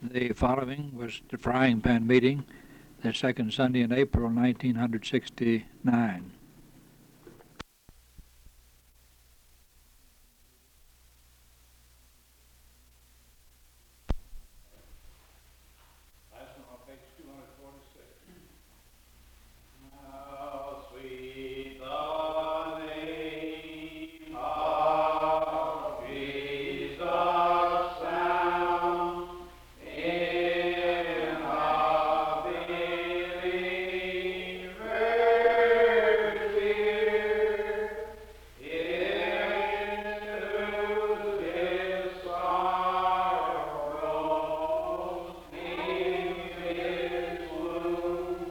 The following was the frying pan meeting, the second Sunday in April 1969. Lesson on page 246. How sweet the name of Jesus sound in a believer's ear. Into his sorrow, heals his wound,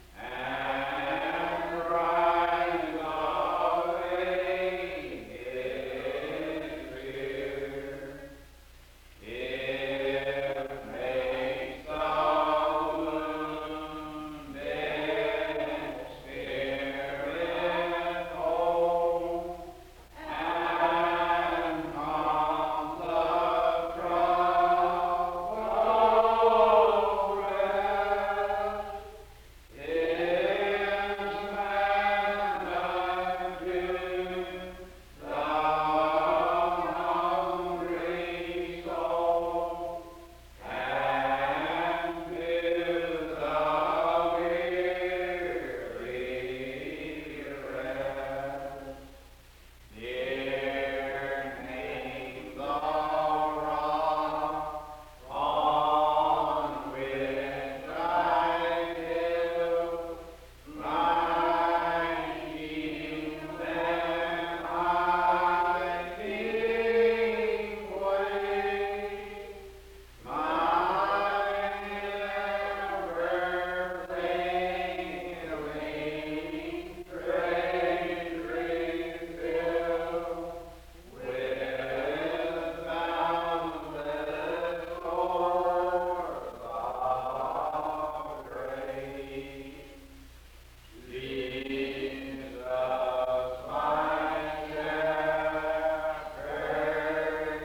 and cries away his fear. It makes the wounded spirit whole, and calms the troubled breast. His manna to the hungry soul, and to the weary rest. Dear name the rock on which I build my shield and hiding place, my never failing treasury filled with boundless stores of grace. Jesus, my shepherd,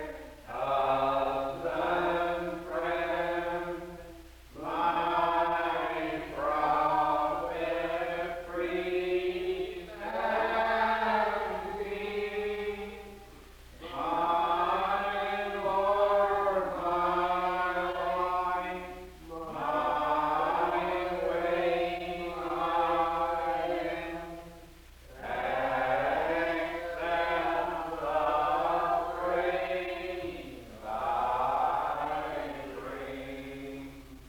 husband, friend, my prophet, priest, and king, my Lord, my life, my way, my end, accept the praise I bring.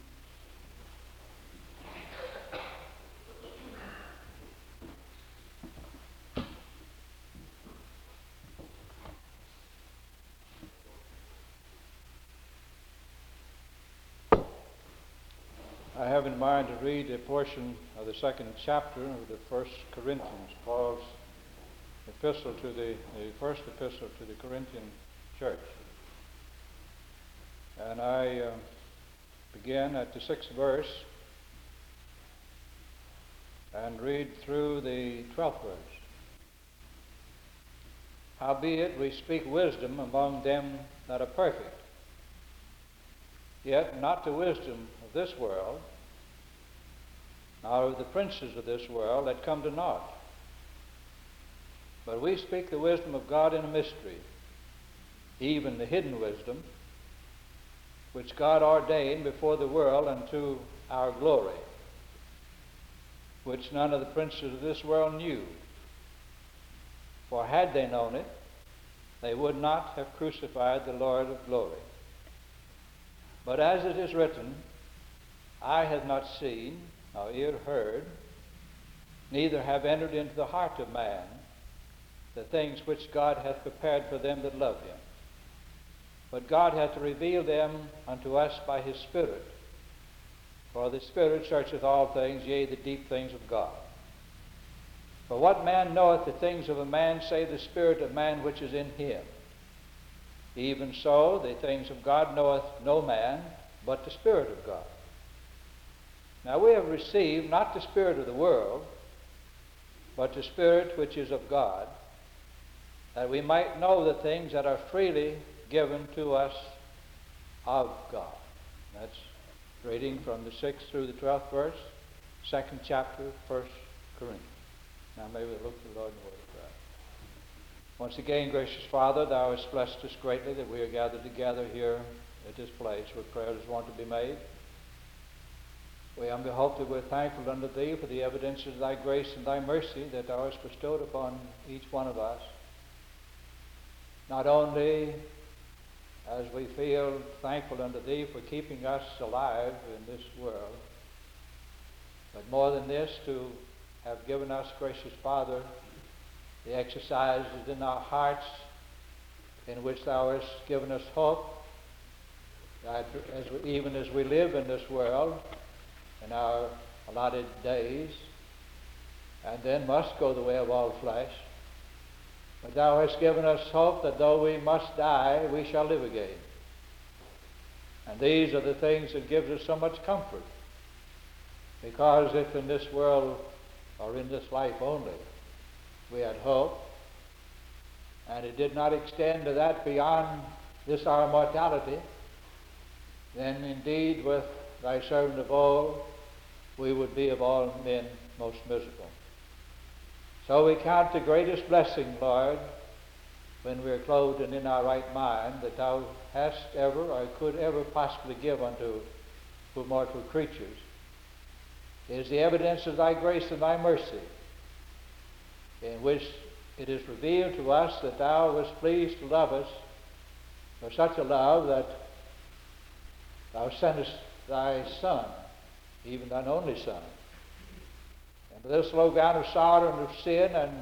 I have in mind to read a portion of the second chapter of the First Corinthians, Paul's epistle to the first epistle to the Corinthian church. And I begin at the 6th verse and read through the 12th verse. Howbeit we speak wisdom among them that are perfect, yet not the wisdom of this world, nor of the princes of this world that come to naught. But we speak the wisdom of God in a mystery, even the hidden wisdom, which God ordained before the world unto our glory, which none of the princes of this world knew. For had they known it, they would not have crucified the Lord of glory. But as it is written, eye hath not seen, nor ear heard, neither have entered into the heart of man the things which God hath prepared for them that love him. But God hath revealed them unto us by his Spirit. For the Spirit searcheth all things, yea, the deep things of God. For what man knoweth the things of a man, save the spirit of man which is in him? Even so, the things of God knoweth no man, but the Spirit of God. Now we have received not the spirit of the world, but the Spirit which is of God, that we might know the things that are freely given to us of God. That's reading from the 6th through the 12th verse, 2nd chapter, 1st Corinthians. Now may we look to the Lord in the word of God. Once again, gracious Father, Thou hast blessed us greatly that we are gathered together here at this place where prayers want to be made. We humbly hope that we're thankful unto Thee for the evidences of Thy grace and Thy mercy that Thou hast bestowed upon each one of us. Not only as we feel thankful unto Thee for keeping us alive in this world, but more than this, to have given us, gracious Father, the exercises in our hearts in which Thou hast given us hope, that even as we live in this world, in our allotted days, and then must go the way of all flesh, but Thou hast given us hope that though we must die, we shall live again. And these are the things that gives us so much comfort. Because if in this world, or in this life only, we had hope, and it did not extend to that beyond this our mortality, then indeed with Thy servant of old, we would be of all men most miserable. So we count the greatest blessing, Lord, when we are clothed and in our right mind, that Thou hast ever or could ever possibly give unto mortal creatures, is the evidence of Thy grace and Thy mercy, in which it is revealed to us that Thou wast pleased to love us for such a love that Thou sentest Thy Son, even Thine only Son, into this low gown of sorrow and of sin, and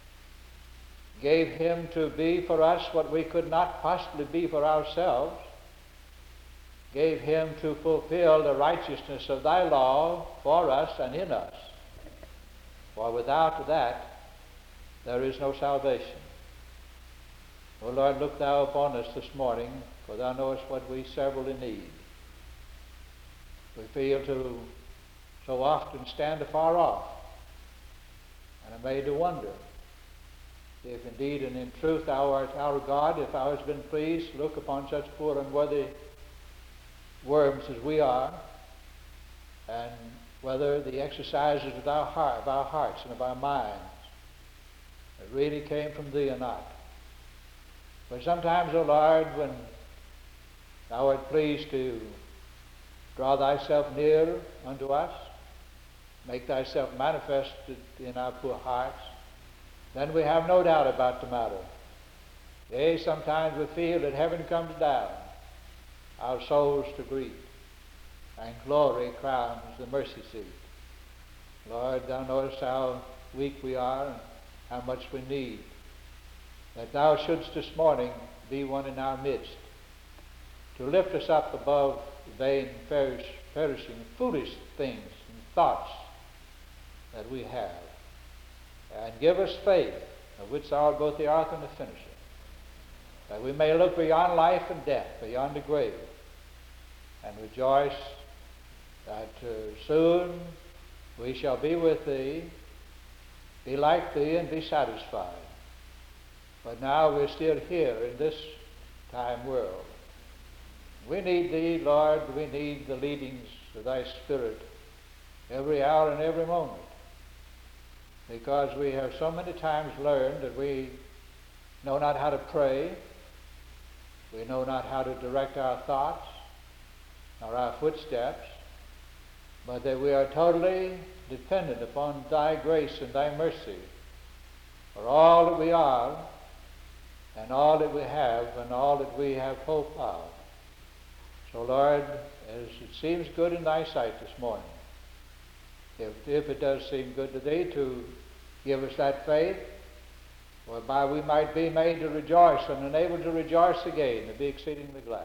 gave Him to be for us what we could not possibly be for ourselves, gave Him to fulfill the righteousness of Thy law for us and in us. For without that, there is no salvation. O Lord, look Thou upon us this morning, for Thou knowest what we severally need. We feel to so often stand afar off, and are made to wonder if indeed and in truth Thou art our God, if Thou hast been pleased to look upon such poor unworthy worms as we are, and whether the exercises of our hearts and of our minds really came from Thee or not. For sometimes, O Lord, when Thou art pleased to draw Thyself near unto us, make Thyself manifested in our poor hearts, then we have no doubt about the matter. Yea, sometimes we feel that heaven comes down, our souls to greet, and glory crowns the mercy seat. Lord, Thou knowest how weak we are and how much we need, that Thou shouldst this morning be one in our midst, to lift us up above the vain, perishing, foolish things and thoughts that we have, and give us faith, of which Thou art both the author and the finisher, that we may look beyond life and death, beyond the grave, and rejoice that soon we shall be with Thee, be like Thee, and be satisfied. But now we're still here in this time world. We need Thee, Lord. We need the leadings of Thy Spirit every hour and every moment, because we have so many times learned that we know not how to pray, we know not how to direct our thoughts nor our footsteps, but that we are totally dependent upon Thy grace and Thy mercy for all that we are and all that we have and all that we have hope of. So, Lord, as it seems good in Thy sight this morning, if it does seem good to Thee, to give us that faith whereby we might be made to rejoice and enabled to rejoice again and be exceedingly glad.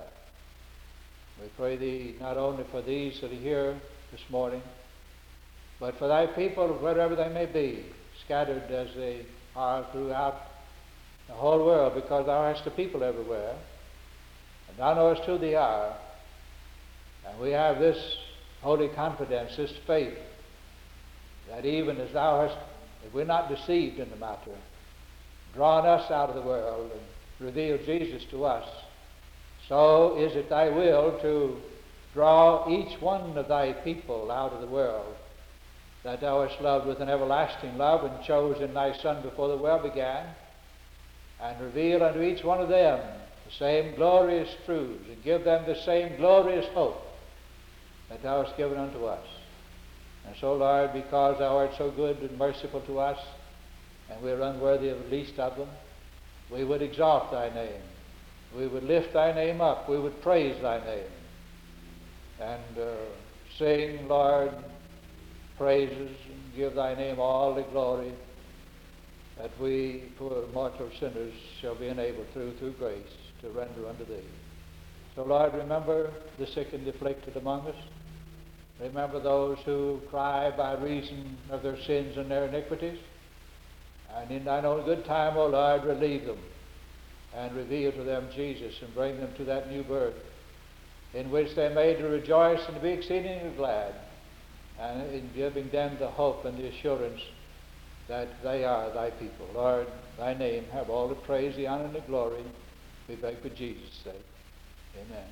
We pray Thee not only for these that are here this morning, but for Thy people wherever they may be, scattered as they are throughout the whole world, because Thou hast a people everywhere, and Thou knowest who they are, and we have this holy confidence, this faith, that even as Thou hast, if we're not deceived in the matter, drawn us out of the world and revealed Jesus to us, so is it Thy will to draw each one of thy people out of the world that thou hast loved with an everlasting love, and chose in thy Son before the world began, and reveal unto each one of them the same glorious truths, and give them the same glorious hope that thou hast given unto us. And so, Lord, because thou art so good and merciful to us, and we are unworthy of the least of them, we would exalt thy name. We would lift thy name up. We would praise thy name. And sing, Lord, praises, and give thy name all the glory that we, poor mortal sinners, shall be enabled through grace to render unto thee. So, Lord, remember the sick and afflicted among us. Remember those who cry by reason of their sins and their iniquities. And in thine own good time, O Lord, relieve them and reveal to them Jesus, and bring them to that new birth in which they may to rejoice and to be exceedingly glad, and in giving them the hope and the assurance that they are thy people. Lord, thy name have all the praise, the honor, and the glory. We beg for Jesus' sake. Amen.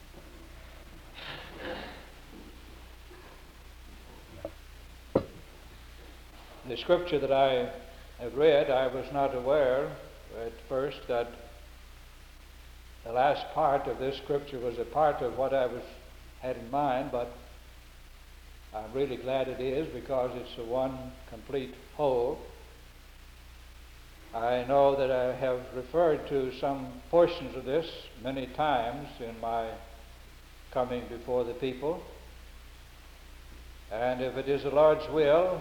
The scripture that I have read, I was not aware at first that the last part of this scripture was a part of what I had in mind, but I'm really glad it is, because it's a one complete whole. I know that I have referred to some portions of this many times in my coming before the people, and if it is the Lord's will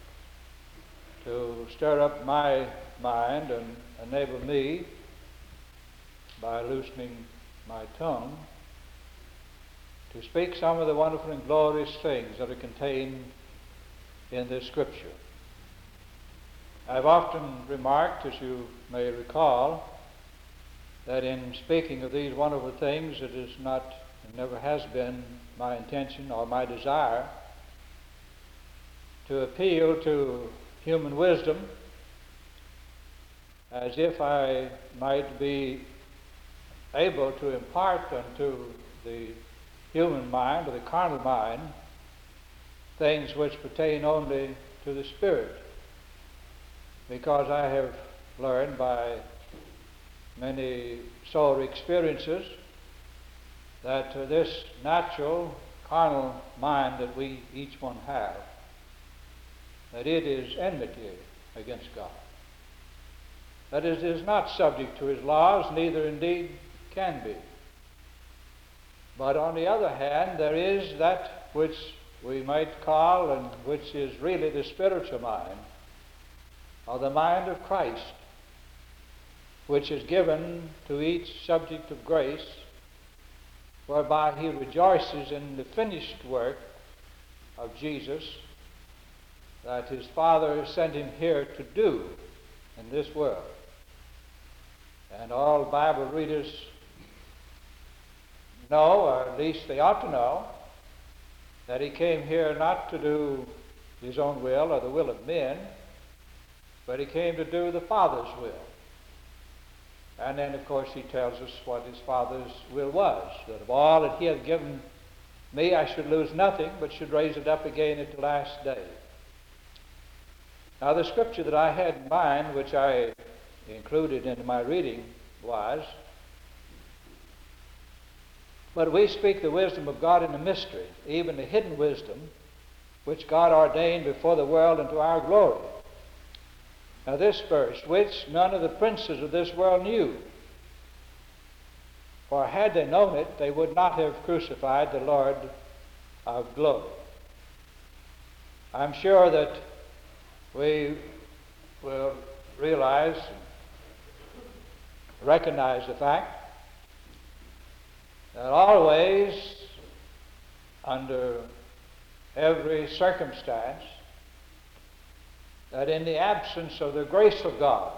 to stir up my mind and enable me, by loosening my tongue, to speak some of the wonderful and glorious things that are contained in this scripture. I've often remarked, as you may recall, that in speaking of these wonderful things, it is not, and never has been, my intention or my desire to appeal to human wisdom as if I might be able to impart unto the human mind, or the carnal mind, things which pertain only to the Spirit. Because I have learned by many soul experiences that this natural, carnal mind that we each one have, that it is enmity against God. That it is not subject to his laws, neither indeed can be. But on the other hand, there is that which we might call, and which is really the spiritual mind, or the mind of Christ, which is given to each subject of grace, whereby he rejoices in the finished work of Jesus that his Father sent him here to do in this world. And all Bible readers know, or at least they ought to know, that he came here not to do his own will or the will of men, but he came to do the Father's will. And then, of course, he tells us what his Father's will was, that of all that he had given me, I should lose nothing, but should raise it up again at the last day. Now, the scripture that I had in mind, which I included in my reading, was, "But we speak the wisdom of God in the mystery, even the hidden wisdom, which God ordained before the world unto our glory." Now this verse, "which none of the princes of this world knew. For had they known it, they would not have crucified the Lord of glory." I'm sure that we will realize, recognize the fact that always, under every circumstance, that in the absence of the grace of God,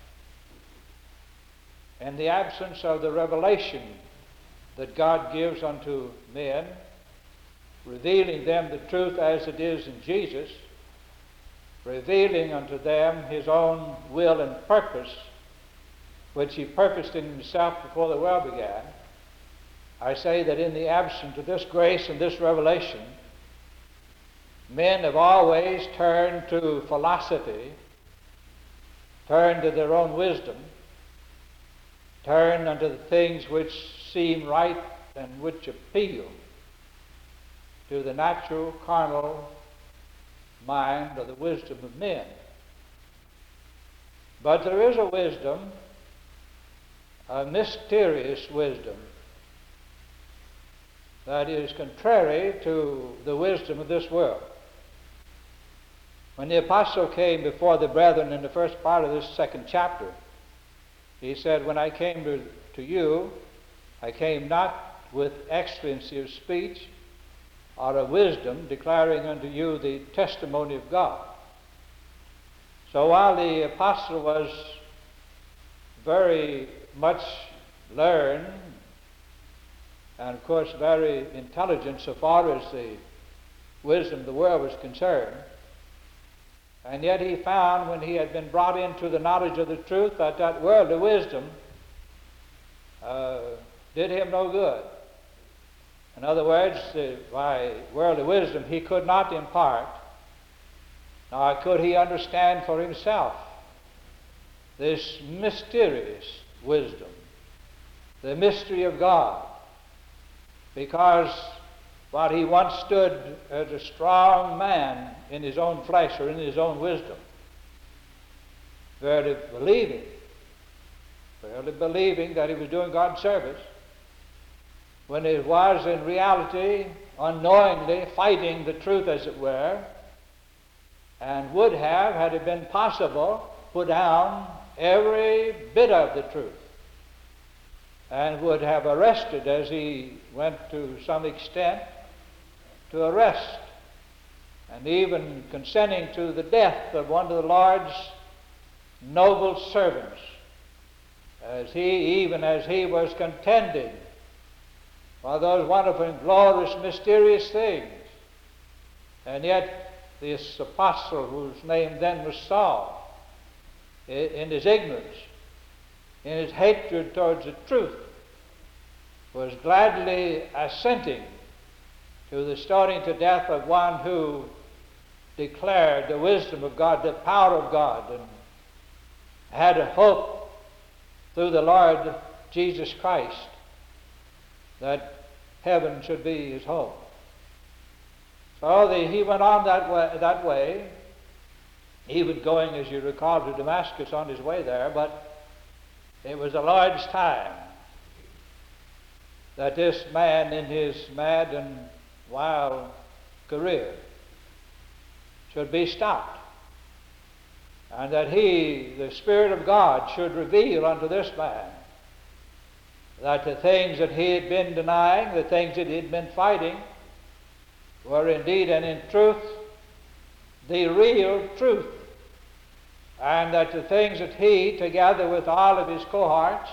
in the absence of the revelation that God gives unto men, revealing them the truth as it is in Jesus, revealing unto them his own will and purpose, which he purposed in himself before the world began, I say that in the absence of this grace and this revelation, men have always turned to philosophy, turned to their own wisdom, turned unto the things which seem right and which appeal to the natural, carnal mind or the wisdom of men. But there is a wisdom, a mysterious wisdom, that is contrary to the wisdom of this world. When the apostle came before the brethren in the first part of this second chapter, he said, when I came to you, I came not with excellency of speech or of wisdom, declaring unto you the testimony of God. So while the apostle was very much learned, and of course very intelligent so far as the wisdom of the world was concerned, and yet he found, when he had been brought into the knowledge of the truth, that that worldly wisdom did him no good. In other words, by worldly wisdom he could not impart, nor could he understand for himself this mysterious wisdom, the mystery of God, because while he once stood as a strong man in his own flesh or in his own wisdom, verily believing that he was doing God's service, when he was in reality unknowingly fighting the truth, as it were, and would have, had it been possible, put down every bit of the truth, and would have arrested, as he went to some extent to arrest, and even consenting to the death of one of the Lord's noble servants, as he was contending for those wonderful and glorious, mysterious things. And yet this apostle, whose name then was Saul, in his ignorance, in his hatred towards the truth, was gladly assenting to the stoning to death of one who declared the wisdom of God, the power of God, and had a hope through the Lord Jesus Christ that heaven should be his home. So he went on that way, even going, as you recall, to Damascus on his way there, but it was the Lord's time that this man, in his mad and wild career, should be stopped, and that the Spirit of God should reveal unto this man that the things that he had been denying, the things that he had been fighting, were indeed and in truth the real truth, and that the things that he, together with all of his cohorts,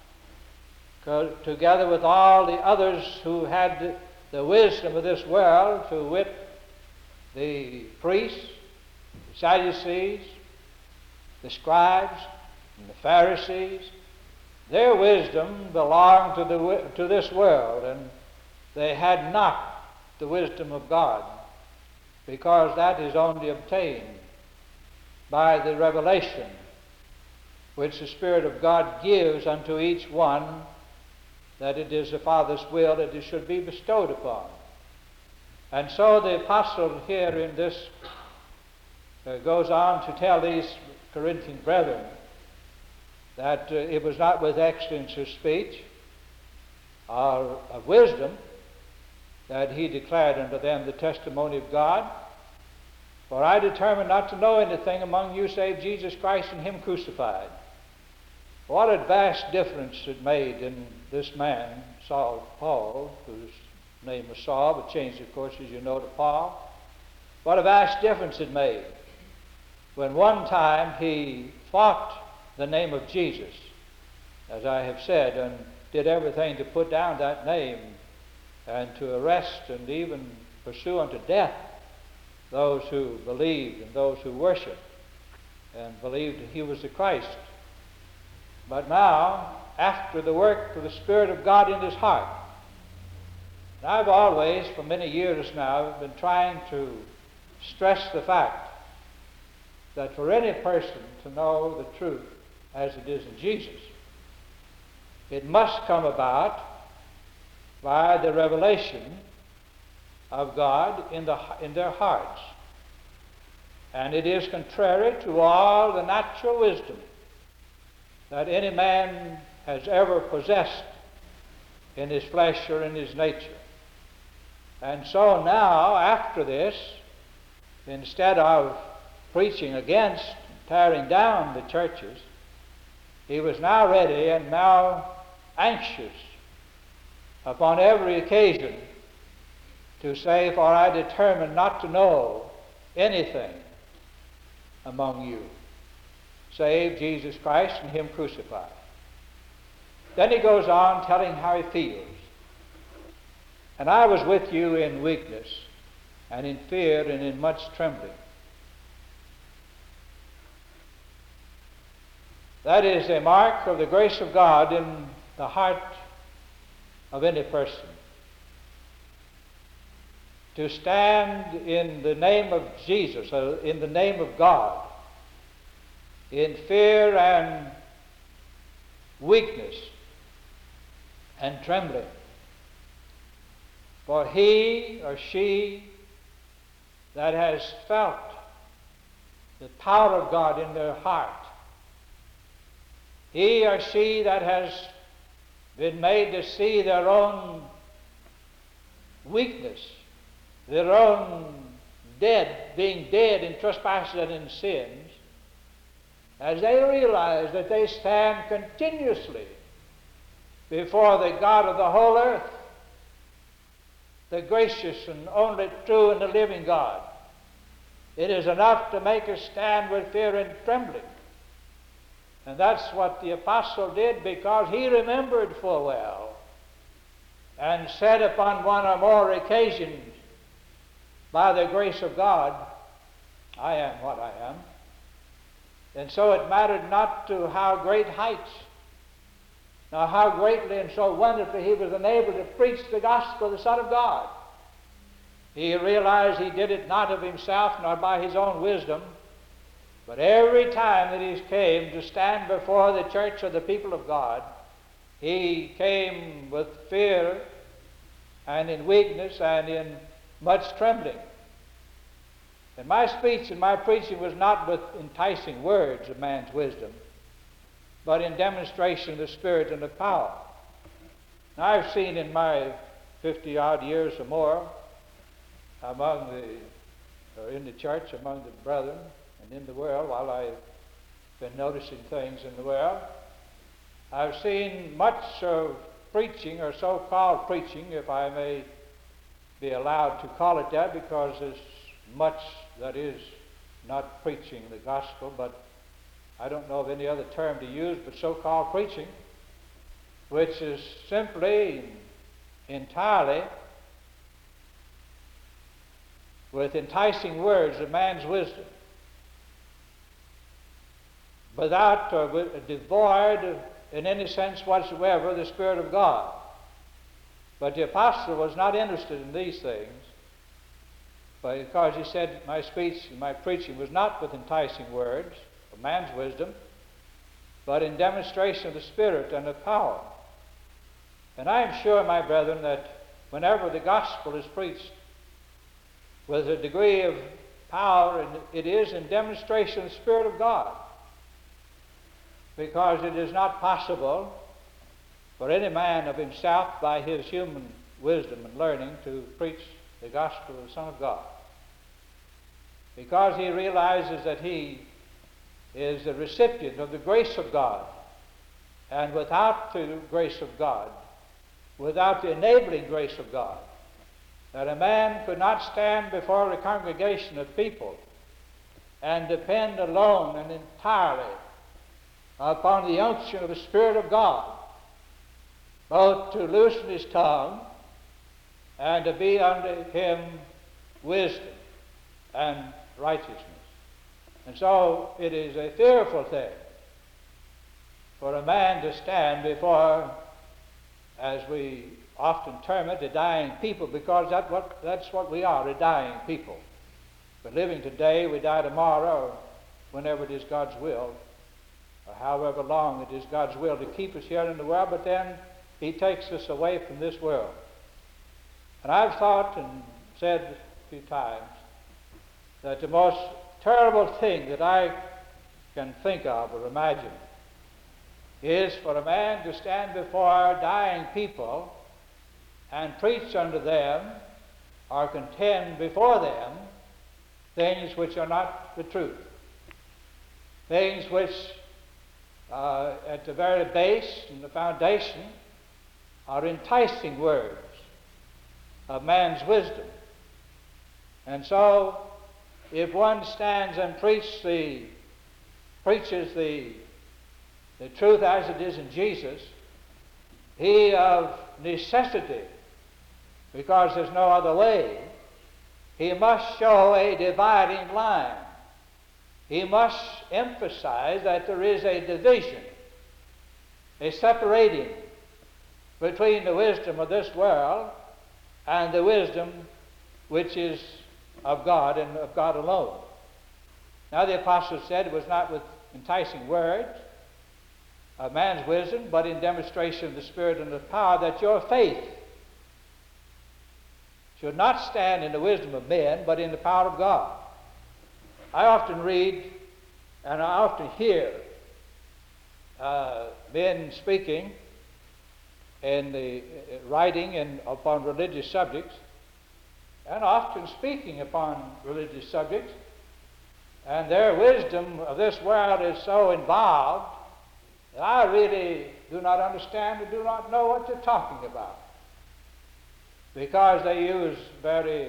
together with all the others who had the wisdom of this world, to wit, the priests, the Sadducees, the scribes, and the Pharisees, their wisdom belonged to this world, and they had not the wisdom of God, because that is only obtained by the revelation which the Spirit of God gives unto each one, that it is the Father's will that it should be bestowed upon. And so the apostle here in this goes on to tell these Corinthian brethren that it was not with excellence of speech or of wisdom that he declared unto them the testimony of God. For I determined not to know anything among you save Jesus Christ and him crucified. What a vast difference it made in this man, Paul, whose name was Saul, but changed, of course, as you know, to Paul. What a vast difference it made when one time he fought the name of Jesus, as I have said, and did everything to put down that name and to arrest and even pursue unto death those who believed and those who worshiped and believed he was the Christ. But now, after the work of the Spirit of God in his heart, And I've always, for many years now, been trying to stress the fact that for any person to know the truth as it is in Jesus, it must come about by the revelation of God in their hearts. And it is contrary to all the natural wisdom that any man has ever possessed in his flesh or in his nature. And so now, after this, instead of preaching against, tearing down the churches, he was now ready and now anxious upon every occasion to say, "For I determined not to know anything among you, save Jesus Christ and Him crucified." Then he goes on telling how he feels. "And I was with you in weakness and in fear and in much trembling." That is a mark of the grace of God in the heart of any person. To stand in the name of Jesus, or in the name of God, in fear and weakness and trembling. For he or she that has felt the power of God in their heart, he or she that has been made to see their own weakness, their own being dead in trespasses and in sins, as they realize that they stand continuously before the God of the whole earth, the gracious and only true and the living God, it is enough to make us stand with fear and trembling. And that's what the apostle did, because he remembered full well and said upon one or more occasions, "By the grace of God, I am what I am." And so it mattered not to how great heights, nor how greatly and so wonderfully he was enabled to preach the gospel of the Son of God. He realized he did it not of himself nor by his own wisdom, but every time that he came to stand before the church of the people of God, he came with fear and in weakness and in much trembling. And my speech and my preaching was not with enticing words of man's wisdom, but in demonstration of the Spirit and of power. Now, I've seen in my 50-odd years or more in the church, among the brethren, and in the world, while I've been noticing things in the world, I've seen much of preaching, or so-called preaching, if I may be allowed to call it that, because there's much that is not preaching the gospel, but I don't know of any other term to use but so-called preaching, which is simply, entirely, with enticing words of man's wisdom, without or devoid in any sense whatsoever the Spirit of God. But the apostle was not interested in these things, because he said, "My speech and my preaching was not with enticing words of man's wisdom, but in demonstration of the Spirit and of power." And I am sure, my brethren, that whenever the gospel is preached with a degree of power, it is in demonstration of the Spirit of God, because it is not possible for any man of himself, by his human wisdom and learning, to preach the gospel of the Son of God, because he realizes that he is the recipient of the grace of God, and without the grace of God, without the enabling grace of God, that a man could not stand before a congregation of people and depend alone and entirely upon the unction of the Spirit of God, both to loosen his tongue and to be unto him wisdom and righteousness. And so it is a fearful thing for a man to stand before, as we often term it a dying people, because that's what we are, a dying people. We're living today, we die tomorrow, or whenever it is God's will, or however long it is God's will to keep us here in the world, but then He takes us away from this world. And I've thought and said a few times that the most terrible thing that I can think of or imagine is for a man to stand before dying people and preach unto them or contend before them things which are not the truth, things which at the very base and the foundation are enticing words of man's wisdom. And so if one stands and preaches the truth as it is in Jesus, he of necessity, because there's no other way, he must show a dividing line. He must emphasize that there is a division, a separating between the wisdom of this world and the wisdom which is of God and of God alone. Now the apostle said it was not with enticing words of man's wisdom, but in demonstration of the Spirit and of power, that your faith should not stand in the wisdom of men, but in the power of God. I often read and I often hear men speaking in the writing and upon religious subjects, and often speaking upon religious subjects, and their wisdom of this world is so involved that I really do not understand or do not know what they're talking about, because they use very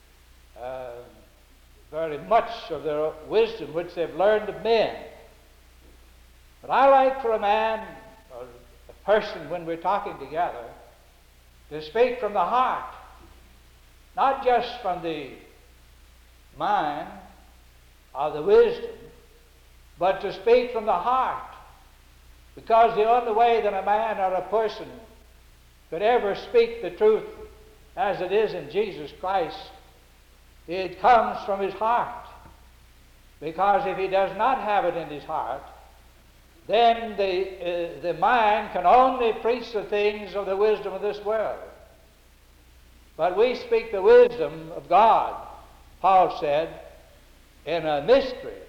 much of their wisdom which they've learned of men. But I like for a man or a person, when we're talking together, to speak from the heart, not just from the mind or the wisdom, but to speak from the heart. Because the only way that a man or a person could ever speak the truth as it is in Jesus Christ, it comes from his heart. Because if he does not have it in his heart, then the mind can only preach the things of the wisdom of this world. But we speak the wisdom of God, Paul said, in a mystery.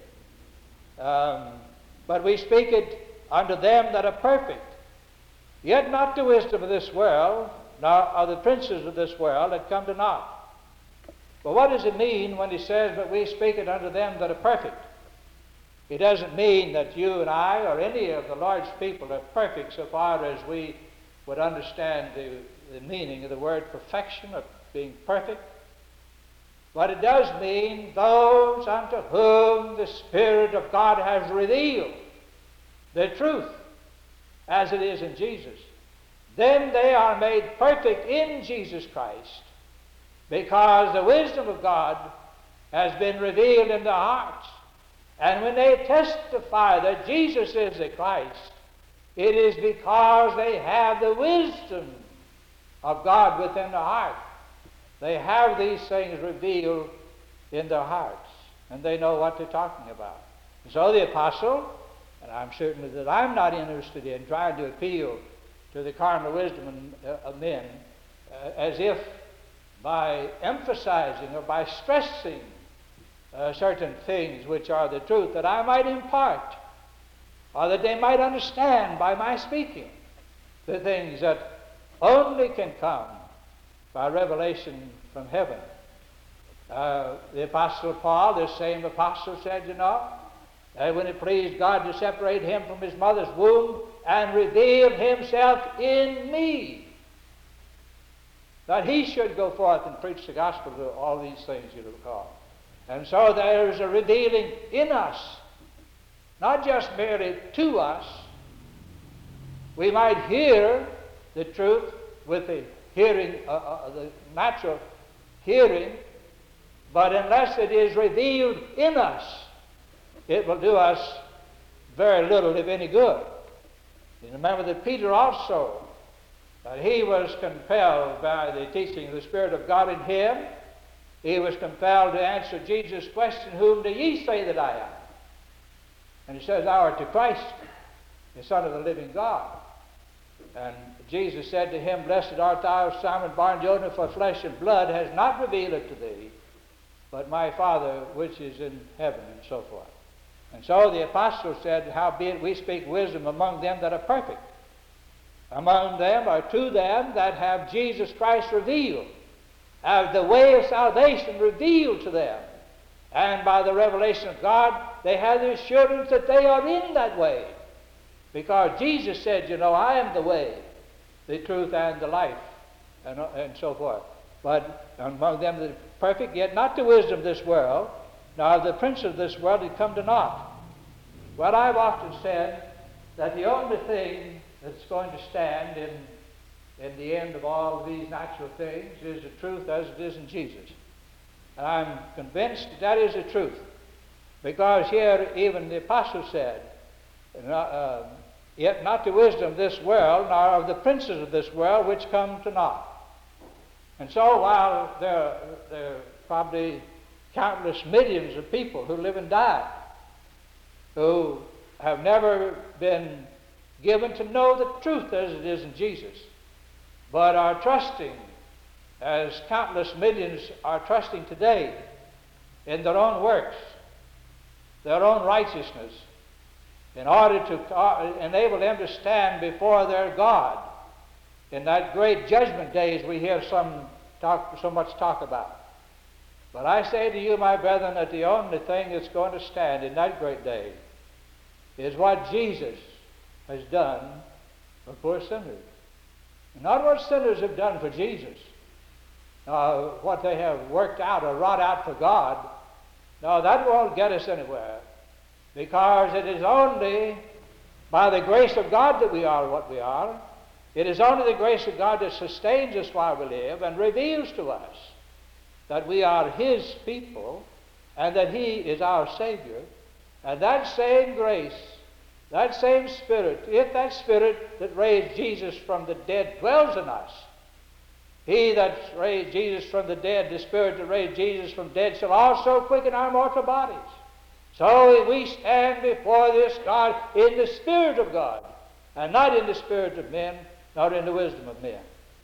But we speak it unto them that are perfect, yet not the wisdom of this world, nor are the princes of this world that come to naught. But what does it mean when he says, but we speak it unto them that are perfect? It doesn't mean that you and I or any of the Lord's people are perfect so far as we would understand the meaning of the word perfection, of being perfect. But it does mean those unto whom the Spirit of God has revealed the truth as it is in Jesus. Then they are made perfect in Jesus Christ, because the wisdom of God has been revealed in their hearts. And when they testify that Jesus is the Christ, it is because they have the wisdom of God within their heart. They have these things revealed in their hearts, and they know what they're talking about. And so the apostle, and I'm certain that I'm not interested in trying to appeal to the carnal wisdom of men, as if by emphasizing or by stressing certain things which are the truth, that I might impart, or that they might understand by my speaking the things that only can come by revelation from heaven. The Apostle Paul, this same apostle, said, when it pleased God to separate him from his mother's womb and reveal himself in me, that he should go forth and preach the gospel to all these things, you recall. And so there is a revealing in us, not just merely to us. We might hear the truth with the hearing, the natural hearing, but unless it is revealed in us, it will do us very little, if any, good. You remember that Peter also He was compelled by the teaching of the Spirit of God in him. He was compelled to answer Jesus' question, "Whom do ye say that I am?" And he says, "Thou art the Christ, the Son of the living God." And Jesus said to him, "Blessed art thou, Simon Bar-Jonah, for flesh and blood has not revealed it to thee, but my Father which is in heaven," and so forth. And so the apostle said, "Howbeit we speak wisdom among them that are perfect, among them or to them that have Jesus Christ revealed, have the way of salvation revealed to them. And by the revelation of God, they have the assurance that they are in that way. Because Jesus said, I am the way, the truth, and the life," and so forth. "But among them that are perfect, yet not the wisdom of this world, nor the prince of this world did come to naught." Well, I've often said that the only thing that's going to stand in the end of all of these natural things is the truth as it is in Jesus. And I'm convinced that is the truth. Because here even the apostle said, "Yet not the wisdom of this world, nor of the princes of this world, which come to naught." And so while there are probably countless millions of people who live and die, who have never been given to know the truth as it is in Jesus, but are trusting, as countless millions are trusting today, in their own works, their own righteousness, in order to enable them to stand before their God in that great judgment day as we hear so much talk about. But I say to you, my brethren, that the only thing that's going to stand in that great day is what Jesus has done for poor sinners. And not what sinners have done for Jesus, what they have worked out or wrought out for God. No, that won't get us anywhere, because it is only by the grace of God that we are what we are. It is only the grace of God that sustains us while we live and reveals to us that we are His people and that He is our Savior. And that same grace, that same Spirit, if that Spirit that raised Jesus from the dead dwells in us, He that raised Jesus from the dead, the Spirit that raised Jesus from the dead, shall also quicken our mortal bodies. So we stand before this God in the Spirit of God, and not in the spirit of men, nor in the wisdom of men.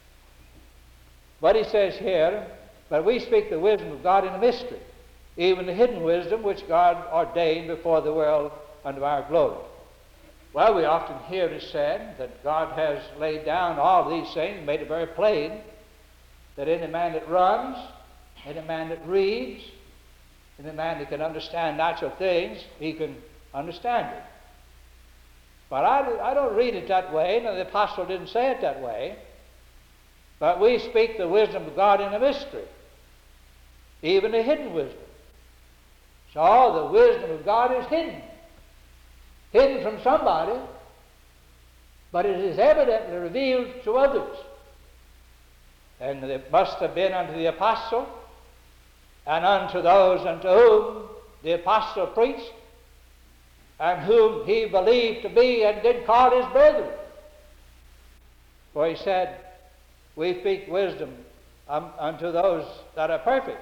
But he says here, "But we speak the wisdom of God in a mystery, even the hidden wisdom which God ordained before the world unto our glory." Well, we often hear it said that God has laid down all these things, made it very plain, that any man that runs, any man that reads, any man that can understand natural things, he can understand it. But I don't read it that way, and the apostle didn't say it that way. But we speak the wisdom of God in a mystery, even a hidden wisdom. So the wisdom of God is hidden. Hidden from somebody, but it is evidently revealed to others. And it must have been unto the apostle, and unto those unto whom the apostle preached, and whom he believed to be and did call his brethren. For he said, "We speak wisdom unto those that are perfect."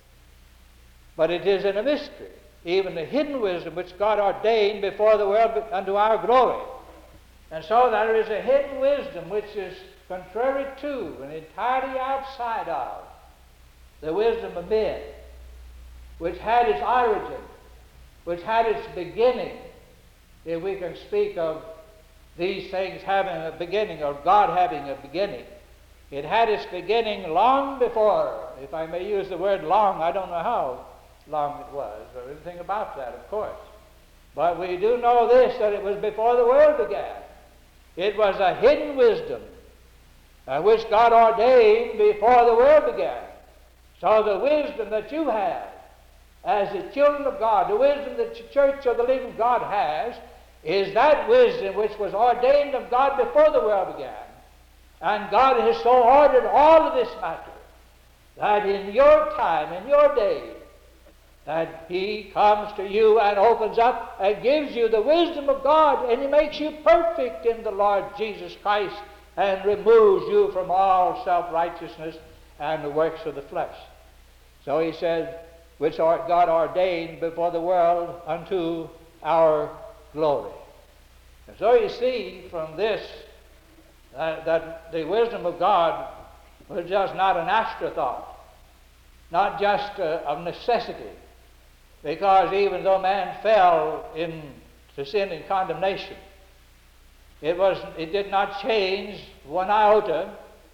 But it is in a mystery, even the hidden wisdom which God ordained before the world unto our glory. And so there is a hidden wisdom which is contrary to and entirely outside of the wisdom of men, which had its origin, which had its beginning, if we can speak of these things having a beginning, or God having a beginning. It had its beginning long before, if I may use the word long. I don't know how long it was, or anything about that, of course. But we do know this, that it was before the world began. It was a hidden wisdom which God ordained before the world began. So the wisdom that you have as the children of God, the wisdom that the church of the living God has, is that wisdom which was ordained of God before the world began. And God has so ordered all of this matter that in your time, in your day, that He comes to you and opens up and gives you the wisdom of God, and He makes you perfect in the Lord Jesus Christ and removes you from all self-righteousness and the works of the flesh. So he said, which God ordained before the world unto our glory. And so you see from this that the wisdom of God was just not an afterthought, not just of necessity, because even though man fell into sin and condemnation, it did not change one iota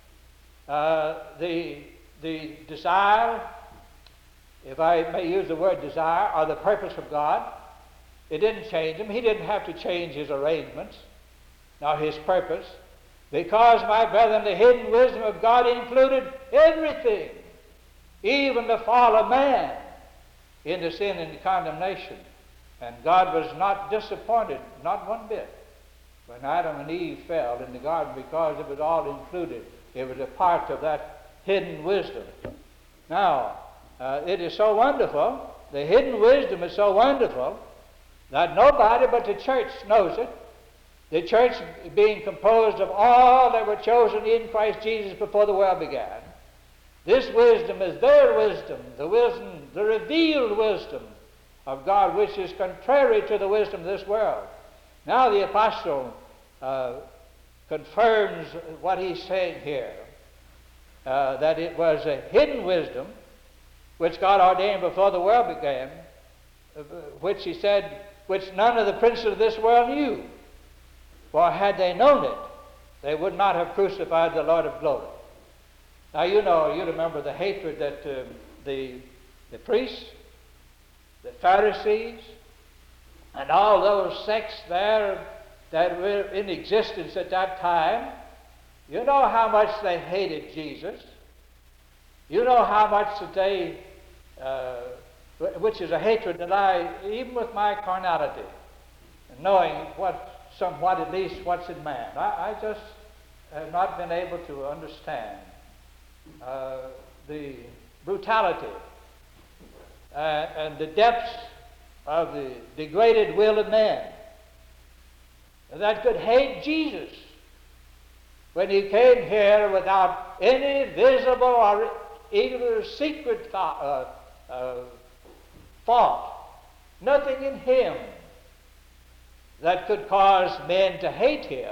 the desire, if I may use the word desire, or the purpose of God. It didn't change him. He didn't have to change his arrangements, nor his purpose, because, my brethren, the hidden wisdom of God included everything, even the fall of man into sin and condemnation. And God was not disappointed, not one bit, when Adam and Eve fell in the garden, because it was all included. It was a part of that hidden wisdom. Now, it is so wonderful, the hidden wisdom is so wonderful, that nobody but the church knows it. The church being composed of all that were chosen in Christ Jesus before the world began. This wisdom is their wisdom, the revealed wisdom of God, which is contrary to the wisdom of this world. Now the apostle confirms what he's saying here, that it was a hidden wisdom which God ordained before the world began, which he said, which none of the princes of this world knew. For had they known it, they would not have crucified the Lord of glory. Now you remember the hatred that the priests, the Pharisees, and all those sects there that were in existence at that time. You know how much they hated Jesus. You know how much that they, which is a hatred that I, even with my carnality, knowing somewhat at least what's in man, I just have not been able to understand the brutality and the depths of the degraded will of man that could hate Jesus when he came here without any visible or even secret fault, nothing in him that could cause men to hate him,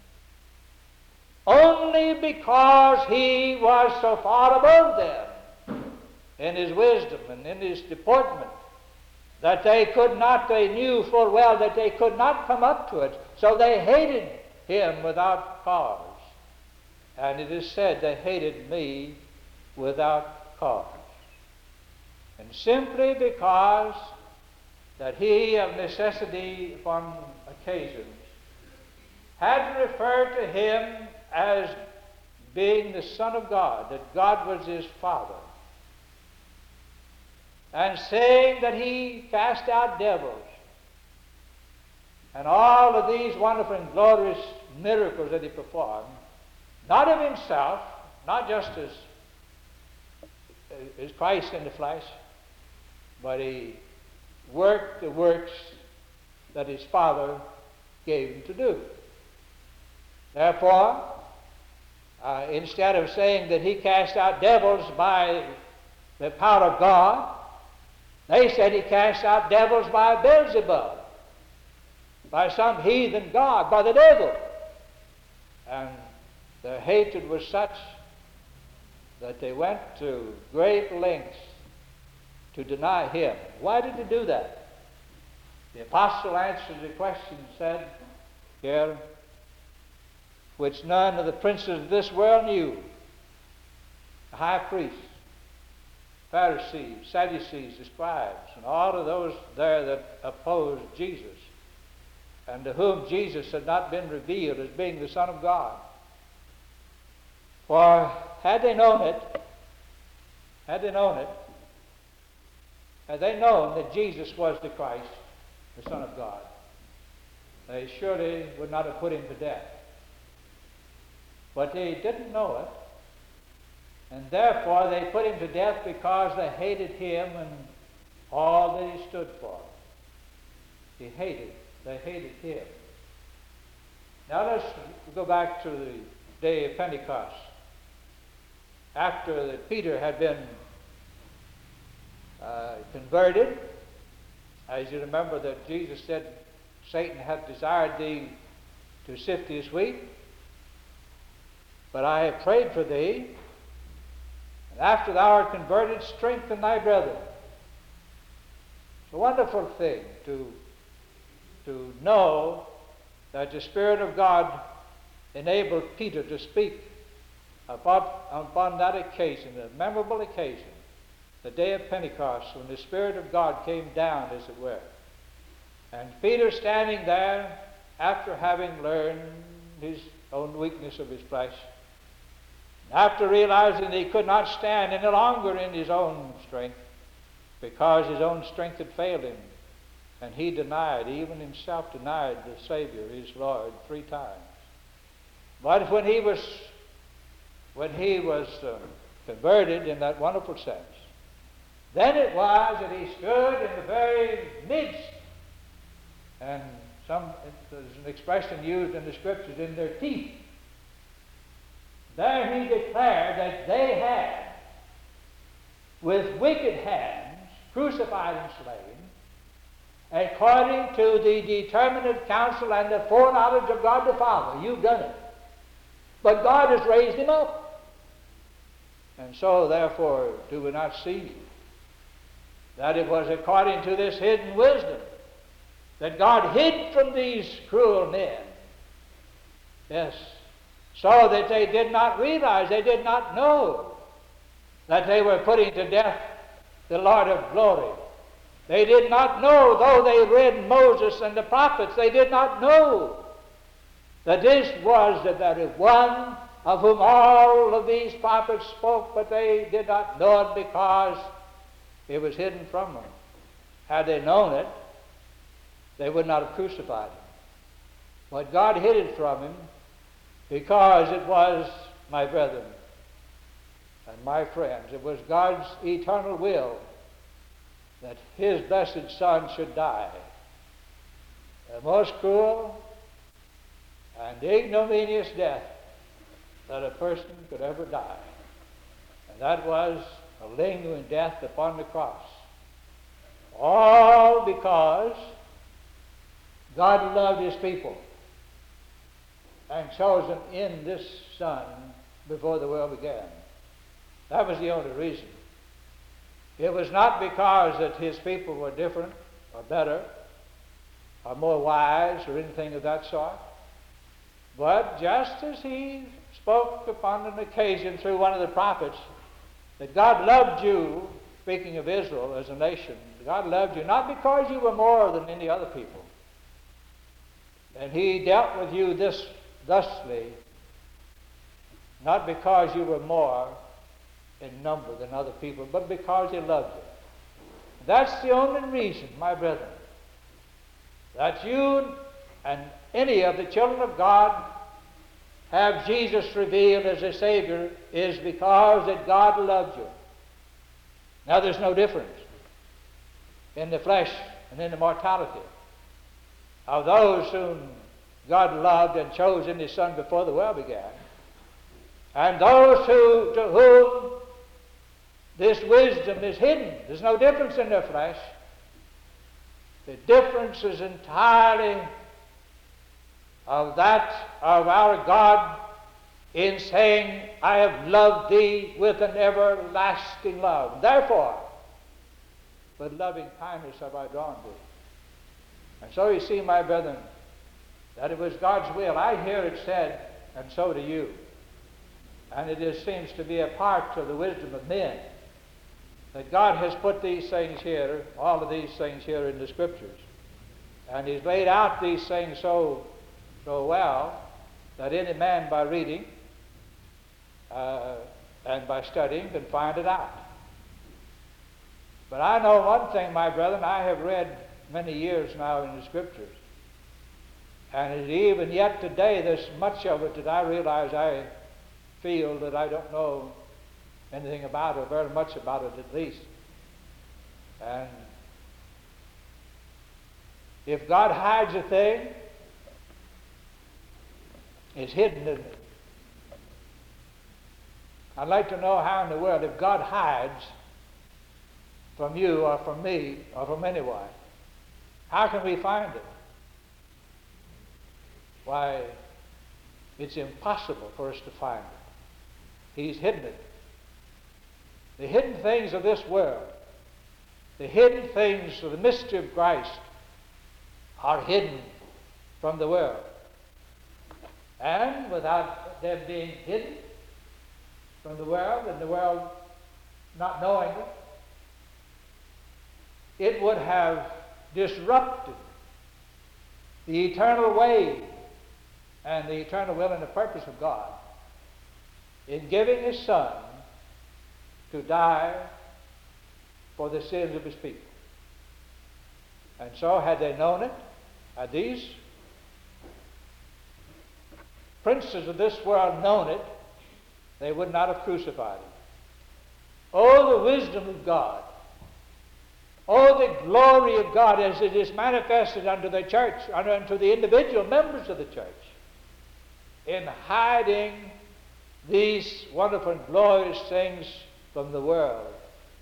only because he was so far above them in his wisdom and in his deportment that they knew full well that they could not come up to it, so they hated him without cause. And it is said they hated me without cause. And simply because that he of necessity upon occasions had referred to him as being the Son of God, that God was his Father, and saying that he cast out devils, and all of these wonderful and glorious miracles that he performed, not of himself, not just as Christ in the flesh, but he worked the works that his Father gave him to do. Therefore, instead of saying that he cast out devils by the power of God, they said he cast out devils by Beelzebub, by some heathen god, by the devil. And their hatred was such that they went to great lengths to deny him. Why did they do that? The apostle answered the question and said here, which none of the princes of this world knew, the high priests, Pharisees, Sadducees, the scribes, and all of those there that opposed Jesus, and to whom Jesus had not been revealed as being the Son of God. For had they known had they known that Jesus was the Christ, the Son of God, they surely would not have put him to death. But they didn't know it, and therefore they put him to death because they hated him and all that he stood for. They hated him. Now let's go back to the day of Pentecost, after that Peter had been converted. As you remember that Jesus said, Satan hath desired thee to sift thee as wheat, but I have prayed for thee, and after thou art converted, strengthen thy brethren. It's a wonderful thing to know that the Spirit of God enabled Peter to speak upon that occasion, a memorable occasion, the day of Pentecost, when the Spirit of God came down, as it were. And Peter standing there, after having learned his own weakness of his flesh, after realizing that he could not stand any longer in his own strength, because his own strength had failed him, and he denied, even himself denied the Savior, his Lord, 3 times. But when he was converted in that wonderful sense, then it was that he stood in the very midst, and there's an expression used in the Scriptures, in their teeth. There he declared that they had, with wicked hands, crucified and slain, according to the determinate counsel and the foreknowledge of God the Father. You've done it. But God has raised him up. And so, therefore, do we not see that it was according to this hidden wisdom that God hid from these cruel men? Yes. So that they did not realize, they did not know that they were putting to death the Lord of glory. They did not know, though they read Moses and the prophets, they did not know that this was the very one of whom all of these prophets spoke, but they did not know it because it was hidden from them. Had they known it, they would not have crucified him. But God hid it from him because it was, my brethren and my friends, it was God's eternal will that his blessed Son should die the most cruel and ignominious death that a person could ever die. And that was a lingering death upon the cross. All because God loved his people and chose them in this Son before the world began. That was the only reason. It was not because that his people were different or better or more wise or anything of that sort, but just as he spoke upon an occasion through one of the prophets that God loved you, speaking of Israel as a nation, God loved you not because you were more than any other people, and he dealt with you thusly, not because you were more in number than other people, but because he loved you. That's the only reason, my brethren, that you and any of the children of God have Jesus revealed as a Savior, is because that God loved you. Now there's no difference in the flesh and in the mortality of those whom God loved and chose in his Son before the world began, and those to whom this wisdom is hidden. There's no difference in their flesh. The difference is entirely of that of our God in saying, I have loved thee with an everlasting love. Therefore, with loving kindness have I drawn thee. And so you see, my brethren, that it was God's will. I hear it said, and so do you. And it seems to be a part of the wisdom of men that God has put these things here, all of these things here in the Scriptures. And he's laid out these things so well that any man by reading and by studying can find it out. But I know one thing, my brethren, I have read many years now in the Scriptures, and even yet today there's much of it that I realize I feel that I don't know anything about, or very much about it at least. And if God hides a thing, it's hidden in it. I'd like to know how in the world, if God hides from you or from me or from anyone, how can we find it? Why, it's impossible for us to find it. He's hidden it. The hidden things of this world, the hidden things of the mystery of Christ are hidden from the world. And without them being hidden from the world and the world not knowing it, it would have disrupted the eternal way and the eternal will and the purpose of God in giving His Son to die for the sins of His people. And so, had they known it, had these princes of this world known it, they would not have crucified Him. Oh, the wisdom of God! Oh, the glory of God as it is manifested unto the church, unto the individual members of the church, in hiding these wonderful and glorious things from the world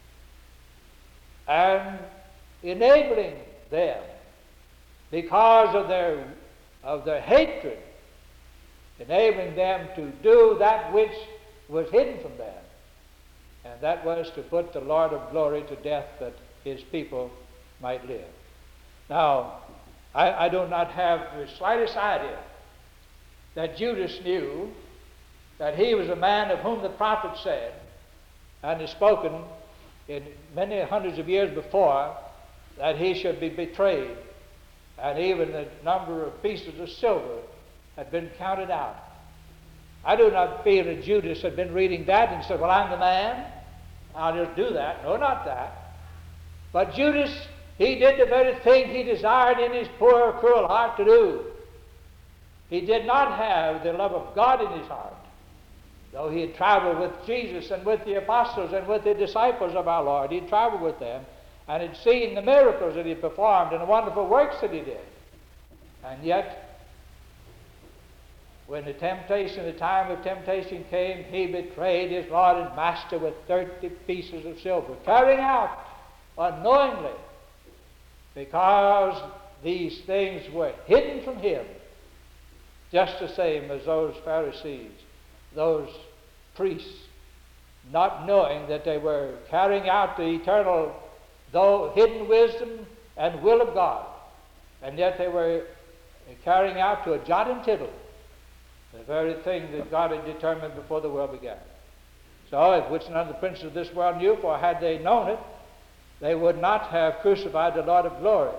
and enabling them, because of their hatred, enabling them to do that which was hidden from them, and that was to put the Lord of glory to death that His people might live. Now, I do not have the slightest idea that Judas knew that he was a man of whom the prophet said, and has spoken in many hundreds of years before, that he should be betrayed, and even the number of pieces of silver had been counted out. I do not feel that Judas had been reading that and said, well, I'm the man, I'll just do that. No, not that. But Judas, he did the very thing he desired in his poor, cruel heart to do. He did not have the love of God in his heart, though he had traveled with Jesus and with the apostles and with the disciples of our Lord. He had traveled with them and had seen the miracles that he performed and the wonderful works that he did. And yet, when the time of temptation came, he betrayed his Lord and Master with 30 pieces of silver, carrying out unknowingly, because these things were hidden from him, just the same as those Pharisees, those priests, not knowing that they were carrying out the eternal, though hidden wisdom and will of God, and yet they were carrying out to a jot and tittle the very thing that God had determined before the world began. So, which none of the princes of this world knew, for had they known it, they would not have crucified the Lord of glory.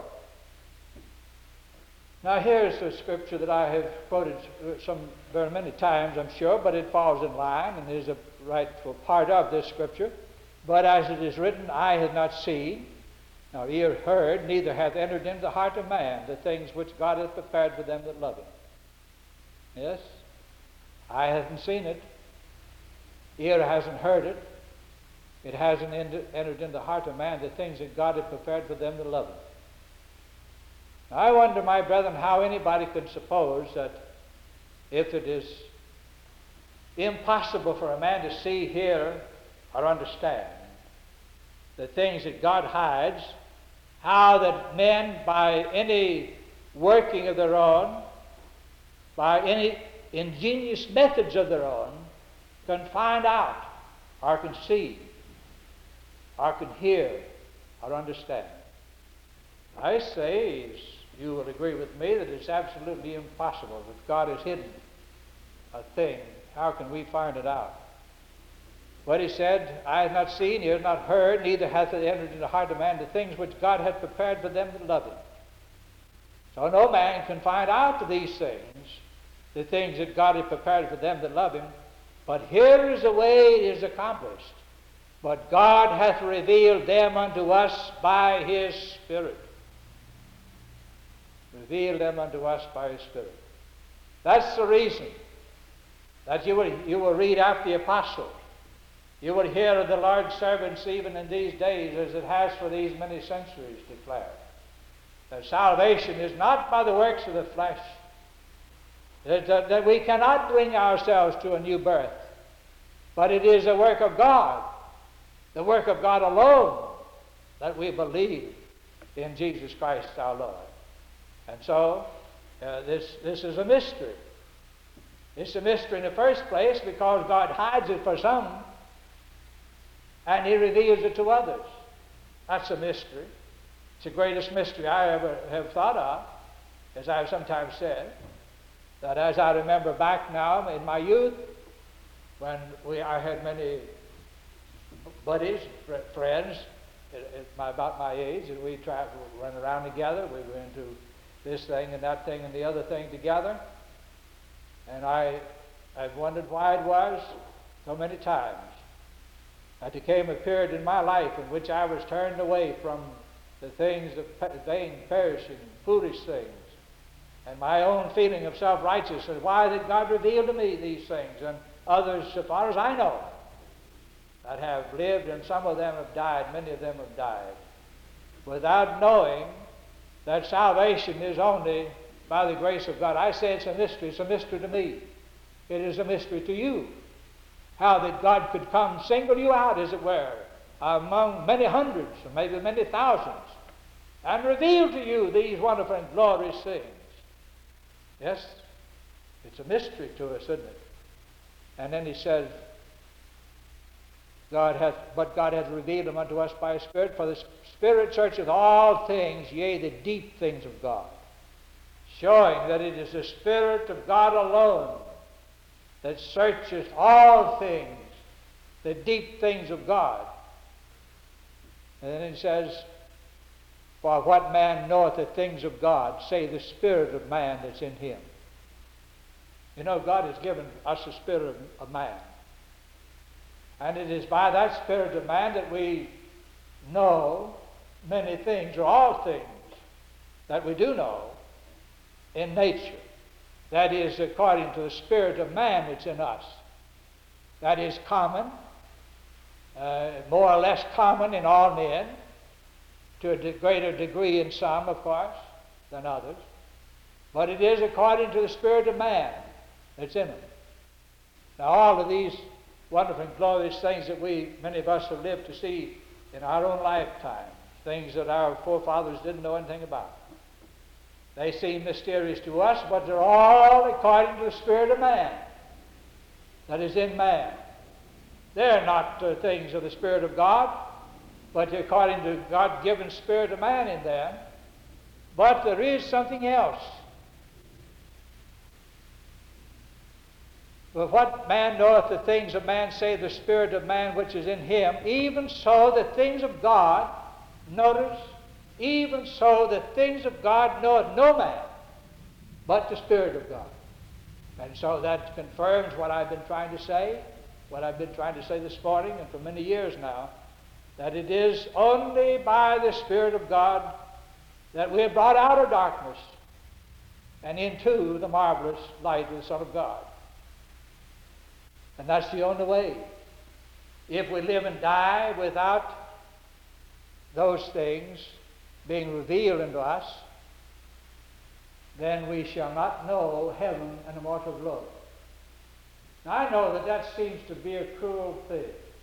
Now, here's the scripture that I have quoted very many times, I'm sure, but it falls in line and is a rightful part of this scripture. But as it is written, eye hath not seen, nor ear heard, neither hath entered into the heart of man the things which God hath prepared for them that love Him. Yes? Eye hasn't seen it. Ear hasn't heard it. It hasn't entered into the heart of man the things that God had prepared for them that love Him. Now, I wonder, my brethren, how anybody could suppose that if it is impossible for a man to see, hear, or understand the things that God hides, how that men, by any working of their own, by any ingenious methods of their own, can find out, or can see, or can hear, or understand. I say, you will agree with me, that it's absolutely impossible. If God has hidden a thing, how can we find it out? But He said, eye hath not seen, ear hath not heard, neither hath it entered into the heart of man the things which God hath prepared for them that love Him. So no man can find out these things, the things that God hath prepared for them that love Him. But here is the way it is accomplished. But God hath revealed them unto us by His Spirit. Revealed them unto us by His Spirit. That's the reason that you will read after the apostles. You will hear of the Lord's servants even in these days, as it has for these many centuries declared, that salvation is not by the works of the flesh, that we cannot bring ourselves to a new birth, But it is the work of God alone, that we believe in Jesus Christ our Lord. And so, this is a mystery. It's a mystery in the first place because God hides it for some, and He reveals it to others. That's a mystery. It's the greatest mystery I ever have thought of, as I've sometimes said, that as I remember back now in my youth, when I had many buddies, friends, about my age, and we run around together. We were into this thing and that thing and the other thing together. And I've wondered why it was so many times that there came a period in my life in which I was turned away from the things of vain, perishing, foolish things, and my own feeling of self-righteousness. Why did God reveal to me these things? And others, so far as I know, that have lived, and some of them have died, many of them have died, without knowing that salvation is only by the grace of God. I say it's a mystery. It's a mystery to me. It is a mystery to you. How that God could come, single you out, as it were, among many hundreds, or maybe many thousands, and reveal to you these wonderful and glorious things. Yes, it's a mystery to us, isn't it? And then he says, but God hath revealed them unto us by His Spirit, for the Spirit searcheth all things, yea, the deep things of God, showing that it is the Spirit of God alone that searcheth all things, the deep things of God. And then it says, for what man knoweth the things of God, save the spirit of man that's in him. You know, God has given us the spirit of man. And it is by that spirit of man that we know many things, or all things that we do know in nature. That is according to the spirit of man that's in us. That is common, more or less common in all men, to a greater degree in some, of course, than others. But it is according to the spirit of man that's in them. Now, all of these wonderful and glorious things that many of us have lived to see in our own lifetime, things that our forefathers didn't know anything about. They seem mysterious to us, but they're all according to the spirit of man that is in man. They're not things of the Spirit of God, but according to God-given spirit of man in them. But there is something else. But what man knoweth the things of man, save the spirit of man which is in him, even so the things of God, notice, even so the things of God knoweth no man, but the Spirit of God. And so that confirms what I've been trying to say, what I've been trying to say this morning and for many years now, that it is only by the Spirit of God that we are brought out of darkness and into the marvelous light of the Son of God. And that's the only way. If we live and die without those things being revealed unto us, then we shall not know heaven and immortal glory. Now, I know that seems to be a cruel thing.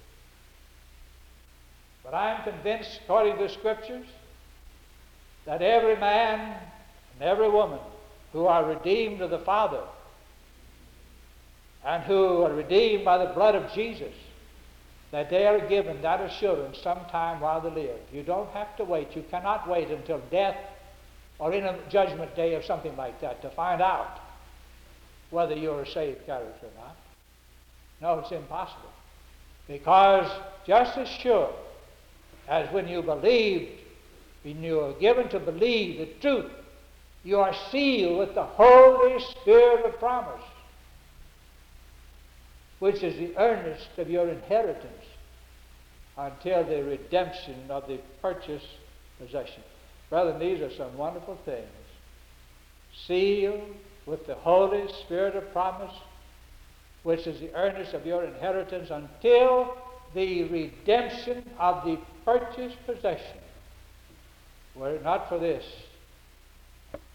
But I am convinced, according to the Scriptures, that every man and every woman who are redeemed of the Father and who are redeemed by the blood of Jesus, that they are given that assurance sometime while they live. You don't have to wait. You cannot wait until death or in a judgment day or something like that to find out whether you're a saved character or not. No, it's impossible. Because just as sure as when you believed, when you are given to believe the truth, you are sealed with the Holy Spirit of promise, which is the earnest of your inheritance until the redemption of the purchased possession. Brethren, these are some wonderful things. Sealed with the Holy Spirit of promise, which is the earnest of your inheritance until the redemption of the purchased possession. Were it not for this,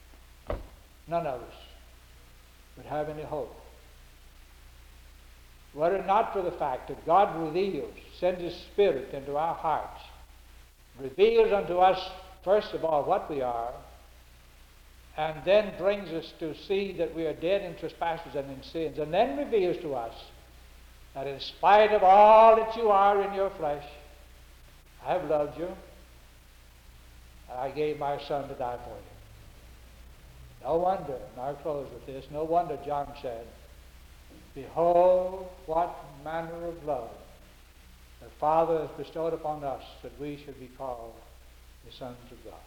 none of us would have any hope. were it not for the fact that God reveals, sends His Spirit into our hearts, reveals unto us, first of all, what we are, and then brings us to see that we are dead in trespasses and in sins, and then reveals to us that in spite of all that you are in your flesh, I have loved you, and I gave my Son to die for you. No wonder, and I'll close with this, no wonder John said, behold what manner of love the Father has bestowed upon us, that we should be called the sons of God.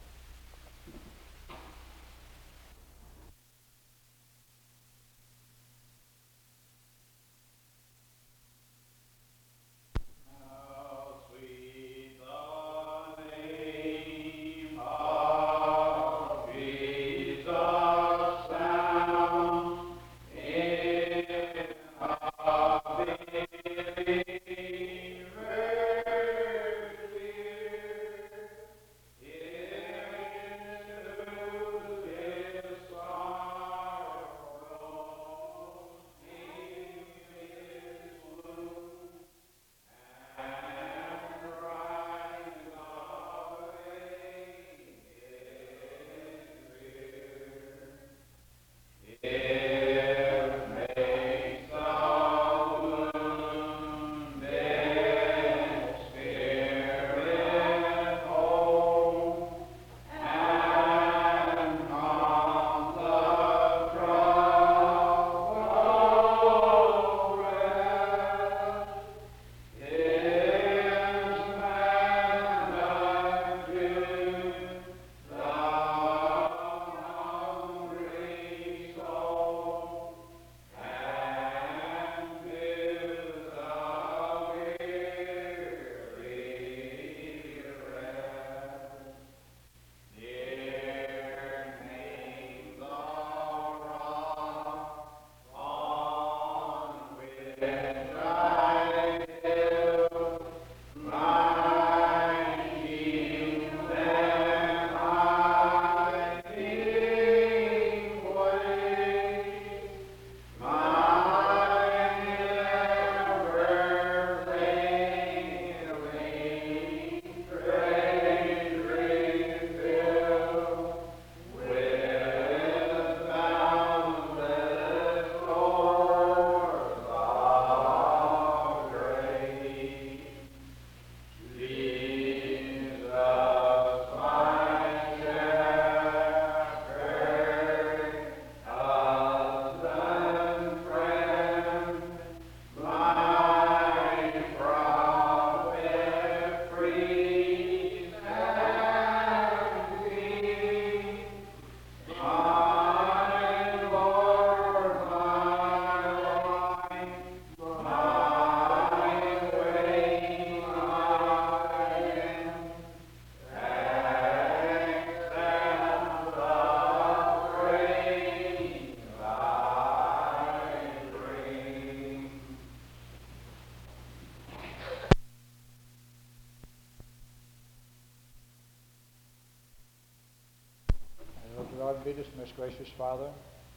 Lord, be dismissed, gracious Father.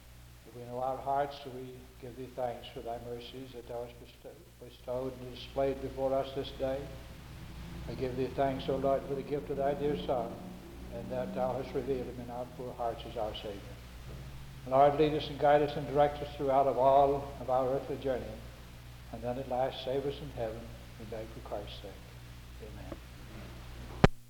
If we know our hearts, we give Thee thanks for Thy mercies that Thou hast bestowed and displayed before us this day. I give Thee thanks, O Lord, for the gift of Thy dear Son, and that Thou hast revealed Him in our poor hearts as our Savior. Lord, lead us and guide us and direct us throughout of all of our earthly journey, and then at last save us in heaven, we beg for Christ's sake.